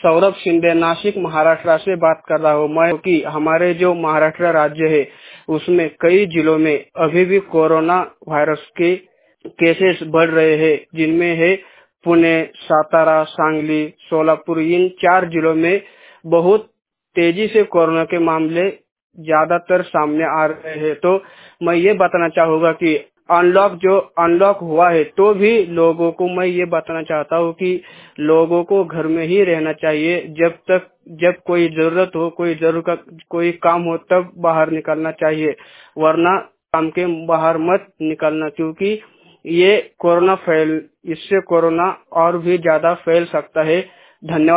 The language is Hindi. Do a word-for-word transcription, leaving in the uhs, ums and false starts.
सौरभ शिंदे नासिक महाराष्ट्र से बात कर रहा हूँ मैं कि हमारे जो महाराष्ट्र राज्य है उसमें कई जिलों में अभी भी कोरोना वायरस के केसेस बढ़ रहे हैं, जिनमें है पुणे, सातारा, सांगली, सोलापुर। इन चार जिलों में बहुत तेजी से कोरोना के मामले ज्यादातर सामने आ रहे हैं। तो मैं ये बताना चाहूंगा कि अनलॉक जो अनलॉक हुआ है तो भी लोगों को मैं ये बताना चाहता हूँ कि लोगों को घर में ही रहना चाहिए। जब तक जब कोई जरूरत हो, कोई जरूरत कोई काम हो तब बाहर निकलना चाहिए, वरना काम के बाहर मत निकलना, क्योंकि ये कोरोना फैल इससे कोरोना और भी ज्यादा फैल सकता है। धन्यवाद।